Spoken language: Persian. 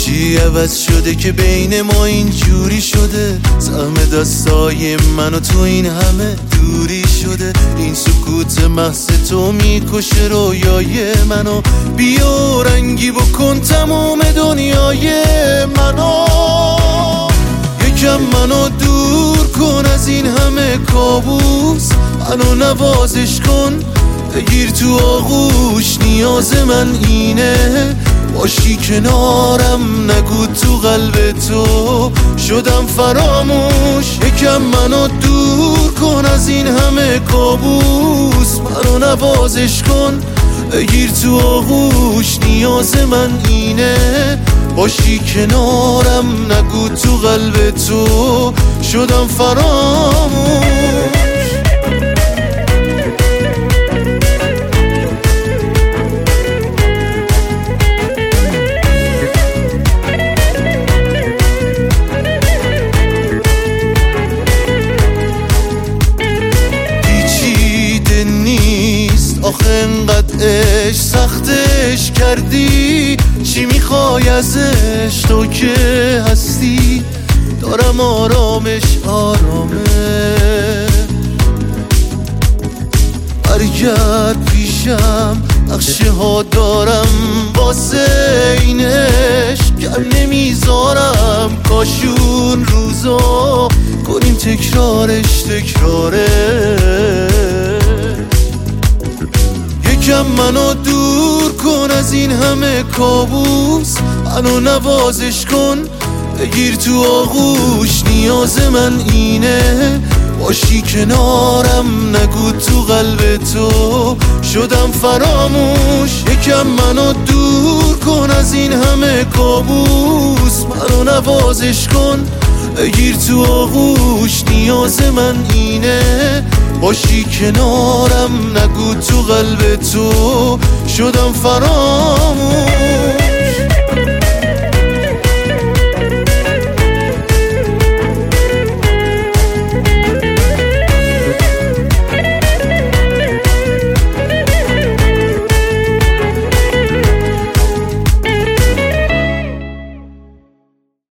چی عوض شده که بین ما این جوری شده؟ سهم دستای من و تو این همه دوری شده. این سکوت محض تو میکشه رویای منو. بیا رنگی بکن تموم دنیای منو. یکم منو دور کن از این همه کابوس. منو نوازش کن بگیر تو آغوش. نیاز من اینه باشی کنارم. نگو تو قلب تو شدم فراموش. یکم منو دور کن از این همه کابوس. منو نوازش کن بگیر تو آغوش. نیاز من اینه باشی کنارم. نگو تو قلب تو شدم فراموش. آخه انقدر عشق سختش کردی. چی میخوای ازش تو که هستی؟ دارم آرامش برگرد پیشم. نقشه ها دارم واسه این عشق کم نمیذارم. کاشون روزا کنیم تکرارش. یکم منو دور کن از این همه کابوس. منو نوازش کن بگیر تو آغوش. نیاز من اینه باشی کنارم. نگو تو قلب تو شدم فراموش. یکم منو دور کن از این همه کابوس. منو نوازش کن بگیر تو آغوش. نیاز من اینه باشی کنارم. نگو تو قلب تو شدم فراموش.